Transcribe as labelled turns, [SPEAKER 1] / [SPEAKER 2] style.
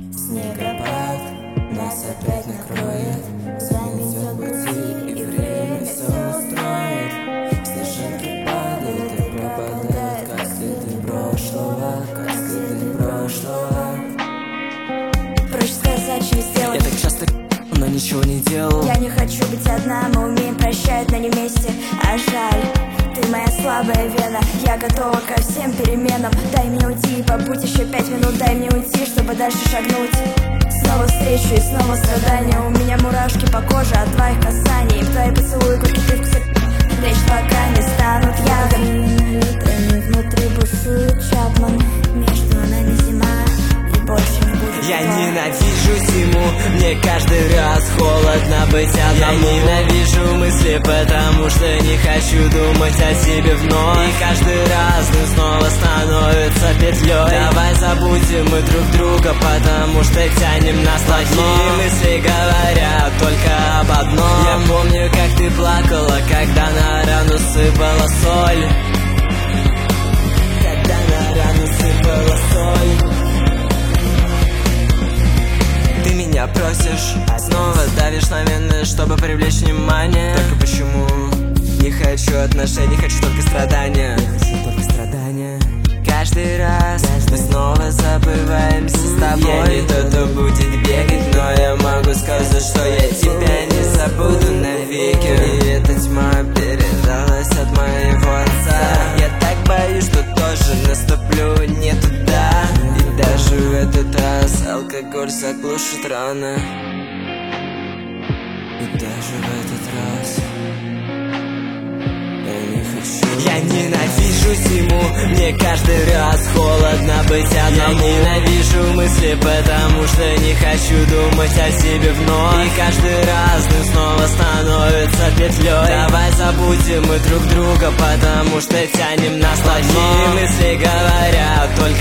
[SPEAKER 1] Снегопад нас опять накроет, заметет пути и время все устроит. Снежинки падают и пропадают, как следы прошлого, как следы прошлого.
[SPEAKER 2] Проще сказать, чем сделать.
[SPEAKER 1] Я так часто но ничего не делал.
[SPEAKER 2] Я не хочу быть одна, мы умеем прощать, но не вместе, а жаль. Ты моя слабая вена, я готова ко всем переменам. Дай мне уйти, побудь еще 5 минут, дай мне уйти, чтобы дальше шагнуть. Снова встречу и снова страдания. У меня мурашки по коже от твоих касаний. Твои поцелуи, горький привкус, речь пока не станут ядом. Налитыми внутри бушует Чапман. Между нами зима и больше не будет.
[SPEAKER 1] Я ненавижу зиму, мне каждый раз холодно быть одному. Я ненавижу мысли, потому что не хочу думать о себе вновь. И каждый раз дым снова становится петлей. Давай забудем мы друг друга, потому что тянем нас на дно. Плохие мысли говорят только об одном. Я помню, как ты плакала, когда на рану сыпала соль. Когда на рану сыпала соль. Ты меня просишь, снова давишь на вены, чтобы привлечь внимание. Только почему? Не хочу отношений, хочу только страдания. Я хочу только страдания. Каждый раз мы снова забываемся с тобой. Я не тот, кто будет бегать, но я могу сказать, что я тебя не забуду навеки. И эта тьма передалась от моего отца. Я так боюсь, что тоже наступлю не туда. И даже в этот раз алкоголь заглушит раны. И даже в этот раз я не хочу. Я ненавижу зиму, мне каждый раз холодно быть одному. Я ненавижу мысли, потому что не хочу думать о себе вновь. И каждый раз дым снова становится петлей. Давай забудем мы друг друга, потому что тянем нас на дно. Плохие мысли говорят только